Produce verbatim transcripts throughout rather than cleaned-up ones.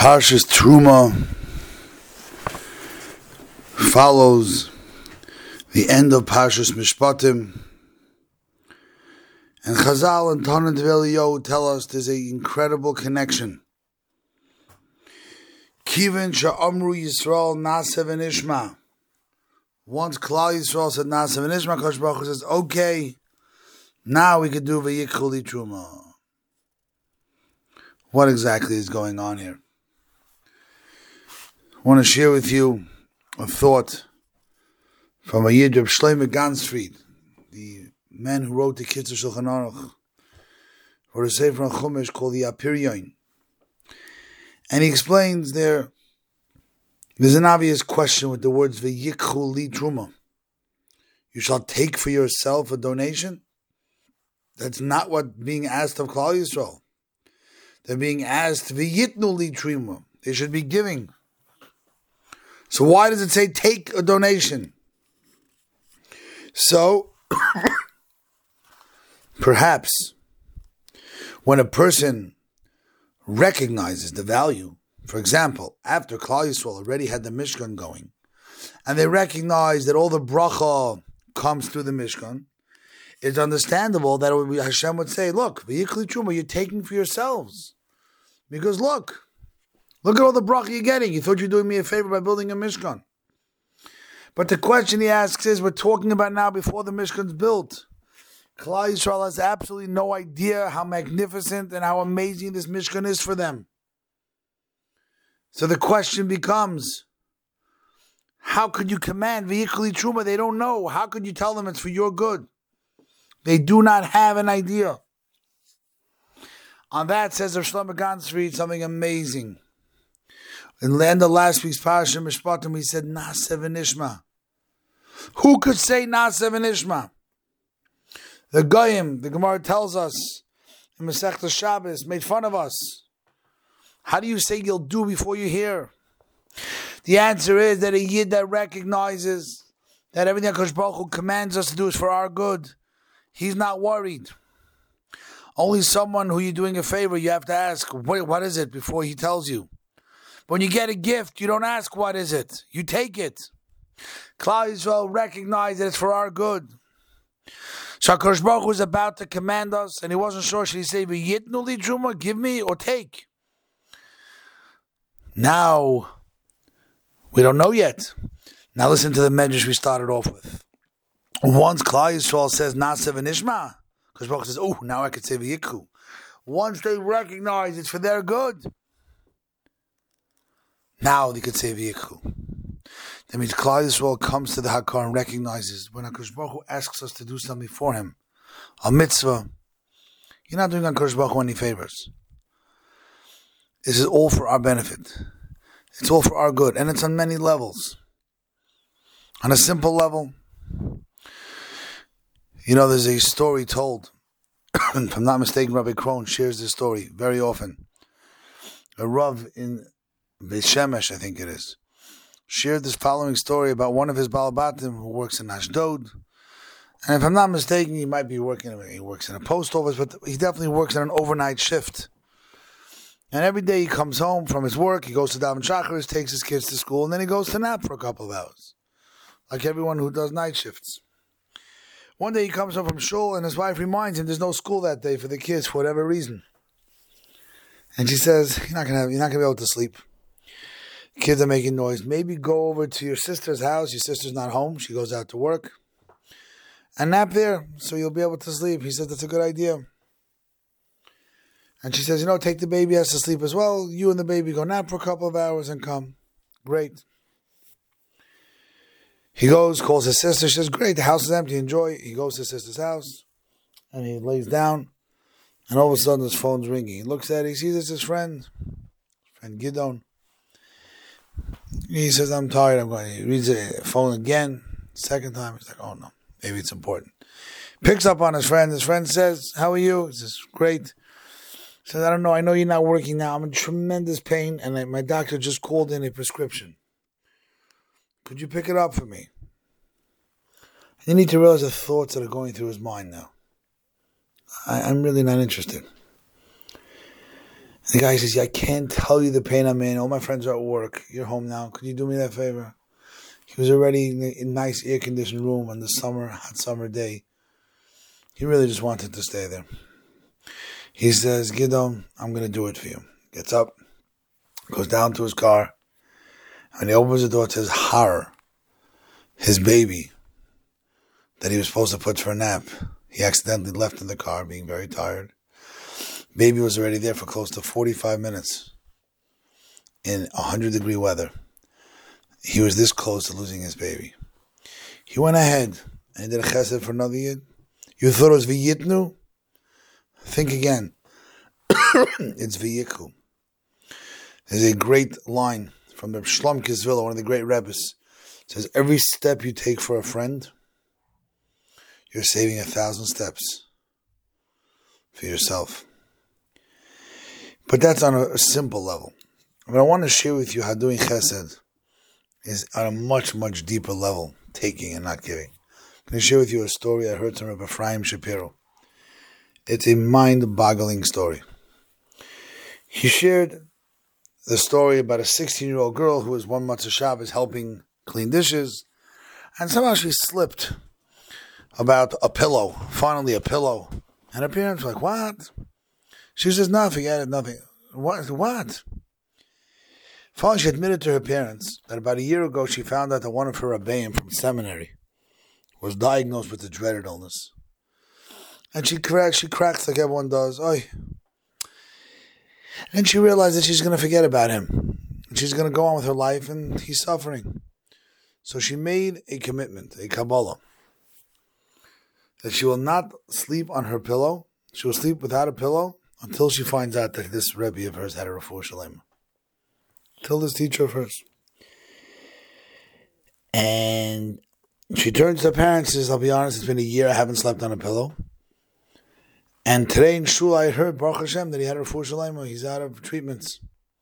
Parshas Truma follows the end of Parshas Mishpatim, and Chazal and Tana Develio tell us there's an incredible connection. Kivin Sha'amru Yisrael Nasev and Ishma. Once Klal Yisrael said Nasev and Ishma, Kosh Baruch Hu says, okay, now we could do V'yikchu li Truma. What exactly is going on here? I want to share with you a thought from a Yid Reb Shlomo Ganzfried, the man who wrote the Kitzur Shulchan Aruch, for a Sefer Chumash called the Apiryon. And he explains there, there's an obvious question with the words V'yikchu li Truma. You shall take for yourself a donation? That's not what being asked of Klal Yisrael. They're being asked V'yitnu li Truma. They should be giving. So why does it say take a donation? So, perhaps, when a person recognizes the value, for example, after Klal Yisrael already had the Mishkan going, and they recognize that all the bracha comes through the Mishkan, it's understandable that Hashem would say, look, V'yikchu li Truma, you're taking for yourselves. Because look, Look at all the bracha you're getting. You thought you were doing me a favor by building a Mishkan. But the question he asks is, we're talking about now before the Mishkan's built. Klal Yisrael has absolutely no idea how magnificent and how amazing this Mishkan is for them. So the question becomes, how could you command V'yikchu li Truma? They don't know. How could you tell them it's for your good? They do not have an idea. On that, says Reb Shlomo Ganzfried, something amazing. In the end of last week's Parashat Mishpatim, we said Nasev and Ishma. Who could say Nasev and Ishma? The Goyim, the Gemara tells us in Masechta Shabbos, made fun of us. How do you say you'll do before you hear? The answer is that a Yid that recognizes that everything HaKadosh Baruch Hu commands us to do is for our good, he's not worried. Only someone who you're doing a favor, you have to ask, wait, what is it, before he tells you. When you get a gift, you don't ask, what is it? You take it. Klal Yisrael recognize that it's for our good. So HaKadosh Baruch Hu was about to command us, and he wasn't sure, should he say, V'yitnu li Truma, give me or take? Now, we don't know yet. Now listen to the medrash we started off with. Once Klal Yisrael says, Nasev and Ishma, HaKadosh Baruch Hu says, oh, now I could say V'yikchu. Once they recognize it's for their good, now they could say V'yikchu. That means Klal Yisrael comes to the Hakar and recognizes when HaKadosh Baruch Hu asks us to do something for him, a mitzvah, you're not doing HaKadosh Baruch Hu any favors. This is all for our benefit. It's all for our good, and it's on many levels. On a simple level, you know, there's a story told, if I'm not mistaken, Rabbi Krohn shares this story very often. A Rav in Beit Shemesh, I think it is, shared this following story about one of his Balabatim who works in Ashdod. And if I'm not mistaken, he might be working, he works in a post office, but he definitely works on an overnight shift. And every day he comes home from his work, he goes to Daven Shacharis, takes his kids to school, and then he goes to nap for a couple of hours. Like everyone who does night shifts. One day he comes home from shul, and his wife reminds him there's no school that day for the kids for whatever reason. And she says, you're not gonna have, you're not gonna be able to sleep. Kids are making noise. Maybe go over to your sister's house. Your sister's not home. She goes out to work. And nap there, so you'll be able to sleep. He says, that's a good idea. And she says, you know, take the baby, has to sleep as well. You and the baby go nap for a couple of hours and come. Great. He goes, calls his sister. She says, great, the house is empty. Enjoy. He goes to his sister's house. And he lays down. And all of a sudden, his phone's ringing. He looks at it. He sees it's his friend. His friend Gidon. He says, I'm tired, I'm going. He reads the phone again, second time. He's like, oh no, maybe it's important. Picks up on his friend. His friend says, how are you? He says, great. He says, I don't know, I know you're not working now. I'm in tremendous pain, and I, my doctor just called in a prescription. Could you pick it up for me? You need to realize the thoughts that are going through his mind now. I, I'm really not interested. The guy says, yeah, I can't tell you the pain I'm in. All my friends are at work. You're home now. Could you do me that favor? He was already in a nice air-conditioned room on the summer, hot summer day. He really just wanted to stay there. He says, Gidon, I'm going to do it for you. Gets up, goes down to his car, and he opens the door to his horror. His baby that he was supposed to put for a nap, he accidentally left in the car, being very tired. Baby was already there for close to forty-five minutes in one hundred degree weather. He was this close to losing his baby. He went ahead and did a chesed for another yid. You thought it was v'yitnu? Think again. It's v'yikhu. There's a great line from the Shlom Kisvilla, one of the great Rebbes. It says, every step you take for a friend, you're saving a thousand steps for yourself. But that's on a, a simple level. But I want to share with you how doing chesed is on a much, much deeper level, taking and not giving. I'm going to share with you a story I heard from Rabbi Ephraim Shapiro. It's a mind-boggling story. He shared the story about a sixteen-year-old girl who was one Matzah Shabbos helping clean dishes, and somehow she slipped about a pillow, finally a pillow. And her parents were like, what? She says, no, forget it, nothing. What? What? Finally, she admitted to her parents that about a year ago she found out that one of her rebbeim from seminary was diagnosed with the dreaded illness. And she cracks, she cracks like everyone does. Oy. And she realized that she's going to forget about him. And she's going to go on with her life, and he's suffering. So she made a commitment, a Kabbalah, that she will not sleep on her pillow. She will sleep without a pillow until she finds out that this Rebbe of hers had a refuah shalema. Till this teacher of hers. And she turns to her parents and says, I'll be honest, it's been a year I haven't slept on a pillow. And today in Shul I heard, Baruch Hashem, that he had a refuah shalema. He's out of treatments.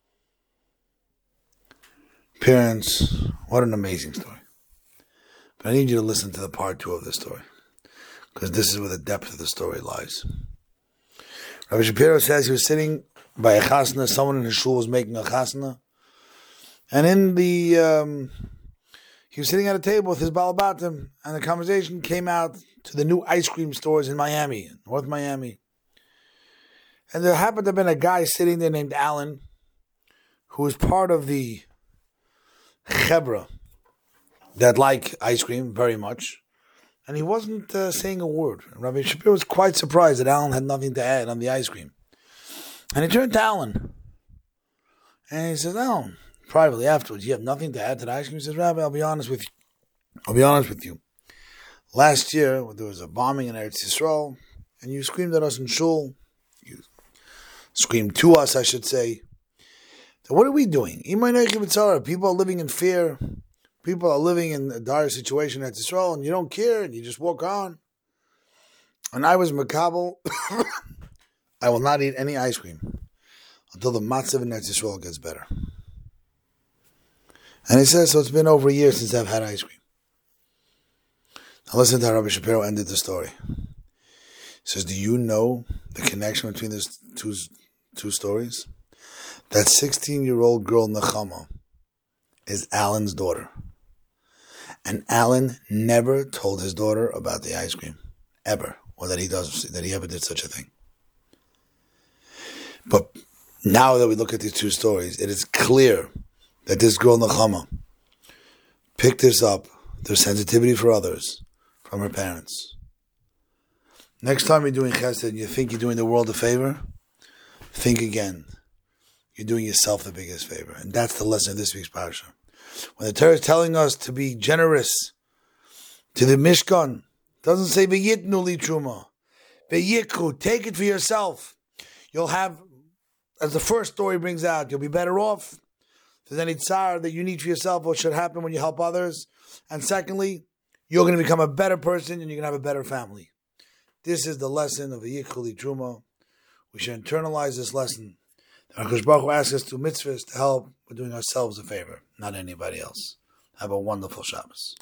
Parents, what an amazing story. But I need you to listen to the part two of this story, because this is where the depth of the story lies. Rabbi Shapiro says he was sitting by a chasna. Someone in his shul was making a chasna. And in the, um, he was sitting at a table with his balabatim, and the conversation came out to the new ice cream stores in Miami, North Miami. And there happened to have been a guy sitting there named Alan, who was part of the chebra that like ice cream very much. And he wasn't uh, saying a word. Rabbi Shapiro was quite surprised that Alan had nothing to add on the ice cream. And he turned to Alan. And he says, Alan, privately afterwards, you have nothing to add to the ice cream? He says, Rabbi, I'll be honest with you. I'll be honest with you. Last year, there was a bombing in Eretz Yisrael, and you screamed at us in shul. You screamed to us, I should say. So what are we doing? People are living in fear. People are living in a dire situation at Yisrael, and you don't care, and you just walk on. And I was makabel. I will not eat any ice cream until the matzav in Eretz Yisrael gets better. And he says, so it's been over a year since I've had ice cream. Now listen to how Rabbi Shapiro ended the story. He says, do you know the connection between these two, two stories? That sixteen-year-old girl, Nechama, is Alan's daughter. And Alan never told his daughter about the ice cream, ever, or that he does, that he ever did such a thing. But now that we look at these two stories, it is clear that this girl, Nechama, picked this up, their sensitivity for others, from her parents. Next time you're doing chesed and you think you're doing the world a favor, think again. You're doing yourself the biggest favor. And that's the lesson of this week's parasha. When the Torah is telling us to be generous to the Mishkan, it doesn't say v'yitnu li truma. V'yikhu, take it for yourself. You'll have, as the first story brings out, you'll be better off. If there's any tsar that you need for yourself, what should happen when you help others. And secondly, you're going to become a better person and you're going to have a better family. This is the lesson of v'yikhu li truma. We should internalize this lesson. HaKadosh Baruch Hu asks us to mitzvahs to help. We're doing ourselves a favor, not anybody else. Have a wonderful Shabbos.